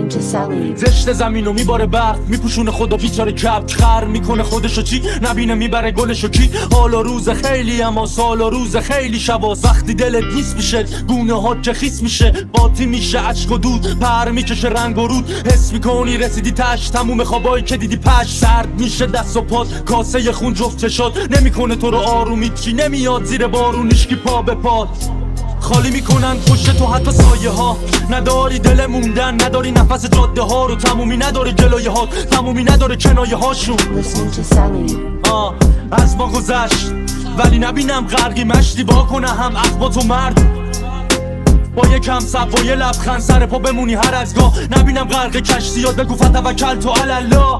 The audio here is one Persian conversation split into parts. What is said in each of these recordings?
Listening to Salih. زشت زمینو میباره برف میپوشونه خدا بیچاره کبک خر میکنه خودشو چی نبینه میبره گلشو کی حالا روز خیلی اما سال و روز خیلی شباست وقتی دلت نیست میشه گونه ها که خیس میشه باطی میشه عشق و دود پر میکشه رنگ و رود حس میکنی رسیدی تش تموم خوابایی که دیدی پش سرد میشه دست و پات کاسه خون جفت چشات نمیکنه تو رو آرومی چی نمیاد زیر بارون هیچکی پا به پات خالی میکنن پشت تو حتی سایه ها نداری دل موندن نداری نفس جاده ها رو تمومی نداره جلوی ها تمومی نداره کنایه هاشون Listening to Salih. از ما گذشت ولی نبینم غرقی مشتی با کنه هم اخبات و مرد با یکم صف با یه لبخند سر پا بمونی هر از گاه نبینم غرق کشتیات بگو فتوکل تو علالا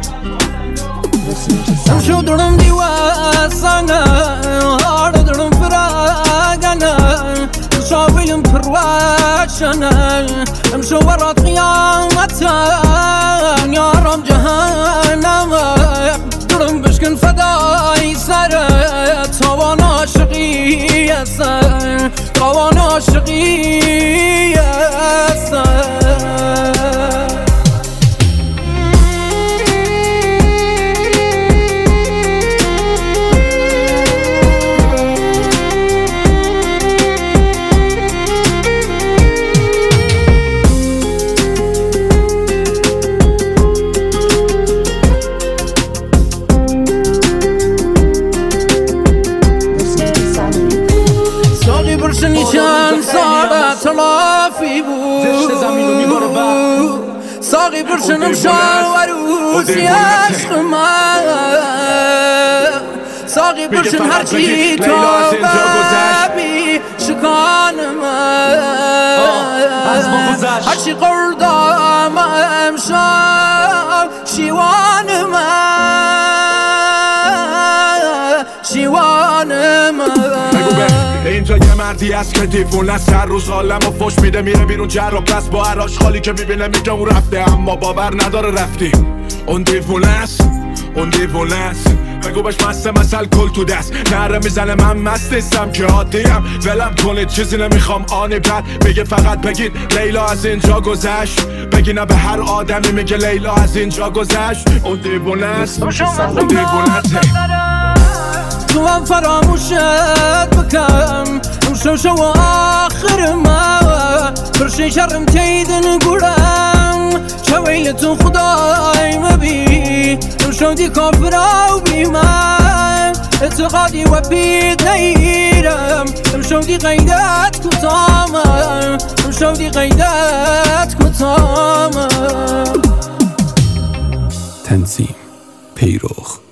شو درم دیواسانا هار درم فراغانا شاويلم پرواشانا امشو ورا قيامتا يا رب جهنم درم بشكن فداي سر طوان عاشقي سر طوان عاشقي سر برشنیشان ساده تلافی بود ساقی برشنم شاوروسی عشق من ساقی برشن هرچی تو ببی شکان من هرچی قردام امشب شیوان من شیوان من اینجا یه مردی هست که دیوونه است هر روز عالمو فوش میده میره بیرون جر و پس با هر آشغالی که میبینه میگه اون رفته اما باور نداره رفتی اون دیوونه است اون دیوونه است بگو بهش مسته مثل کل تو دست نره میزنه من مست نیستم که عادیم ولم کنید چیزی نمیخوام آنی بعد بگه فقط بگید لیلا از اینجا گذشت بگی نه به هر آدمی میگه لیلا از اینجا گذشت اون دیوونه است اون دیوونه است تو هم فراموشت بکم شو آخر ما برشی شرم تیدن گرم چویل تو خدای مبی شو دی کافر و بی من اعتقادی و بید نیرم شو دی قیدت کتام شو دی قیدت کتام تنظیم پیروخ